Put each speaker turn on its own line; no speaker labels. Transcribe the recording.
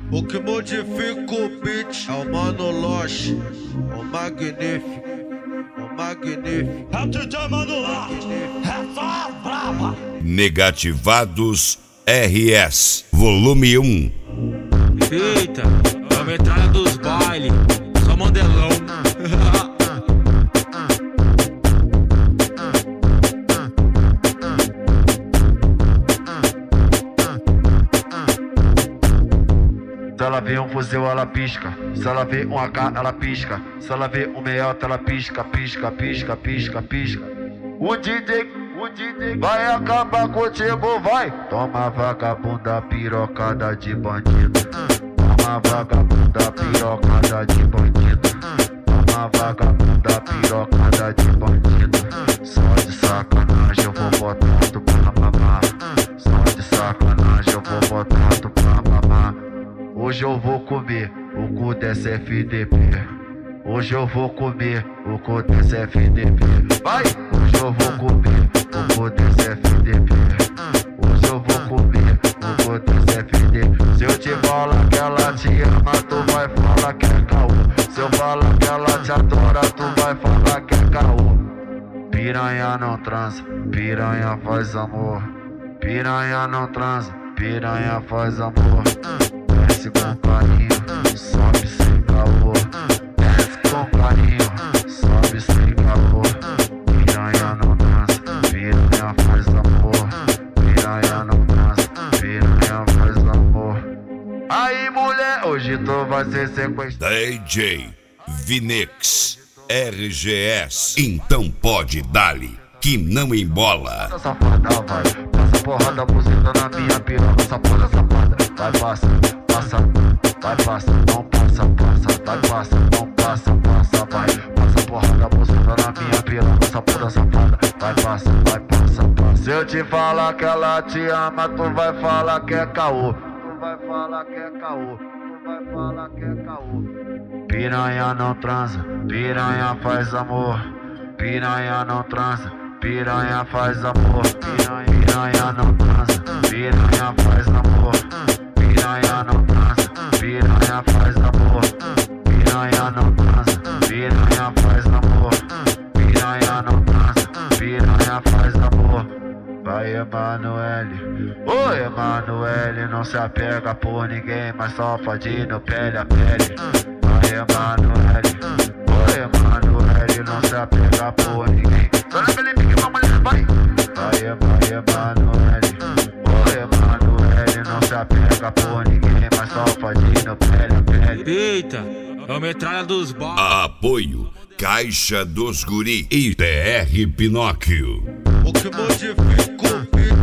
O que modifica o beat é o Mano Loche, o magnífico, o magnífico.
É o DJ Mano Loche, é só a brava.
Negativados RS, volume 1.
Eita, é a metralha dos bailes, só mandelão.
Se ela vê um fuzil, ela pisca. Se ela vê um AK, ela pisca. Se ela vê um meiota, ela pisca, pisca, pisca, pisca, pisca. O DJ vai acabar contigo, vai. Toma vagabunda, pirocada de bandido. Toma vagabunda, pirocada de bandido. Toma vagabunda, pirocada de bandido. Só de sacanagem eu vou botar tu pra mamar. Só de sacanagem eu vou botar tu pra mamar. Hoje eu vou comer o cu dessa FDP. Hoje eu vou comer o cu dessa FDP. Vai! Hoje eu vou comer o cu dessa FDP. Hoje eu vou comer o cu dessa FDP. Se eu te falar que ela te ama, tu vai falar que é caô. Se eu falar que ela te adora, tu vai falar que é caô. Piranha não transa, piranha faz amor. Piranha não transa, piranha faz amor. Desce com carinho, sobe sem calor. Desce com carinho, sobe sem calor. Piranha não transa, piranha faz amor. Piranha não transa, piranha faz amor. Aí mulher, hoje tu vai ser sequestrado.
DJ Vinix RGS, então pode dar-lhe que não embola.
Safada vai, passa porrada, buzina na minha piroca. Safada, safada, vai passa, passa, vai passa, não passa, passa, vai passa, não passa, passa, vai. Passa porrada, buzina na minha piroca. Safada, safada, vai passa, passa. Se eu te falar que ela te ama, tu vai falar que é caô. Tu vai falar que é caô, tu vai falar que é caô. Piranha não transa, piranha faz amor. Piranha não transa, piranha faz amor. Piranha não transa, piranha faz amor. Piranha não transa, piranha faz amor. Piranha não transa, piranha faz amor. Piranha não transa, piranha faz amor. Vai Emanuele, ô Emanuele, não se apega por ninguém, mas só fadinho pele a pele. Vai Emanuele, ô Emanuele, não se apega por ninguém. Só na Felipe que uma mulher vai. Vai Emanuele, ô Emanuele, não se apega por ninguém, mas só fadinho pele a pele.
Eita, é a metralha dos bailes.
Apoio Caixa dos Guri e TR Pinóquio.
O que modifica o beat